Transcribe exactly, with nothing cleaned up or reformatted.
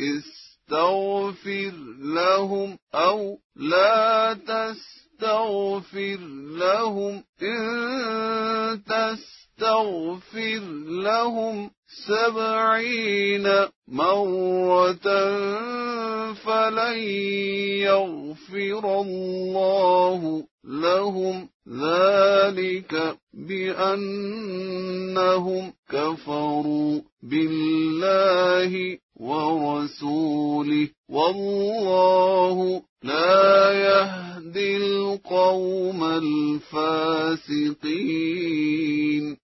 استغفر لهم أو لا تستغفر لهم إن تستغفر لهم سبعين مرة فلن يغفر الله لهم ذلك بأنهم كفروا بالله ورسوله والله لا يهدي القوم الفاسقين.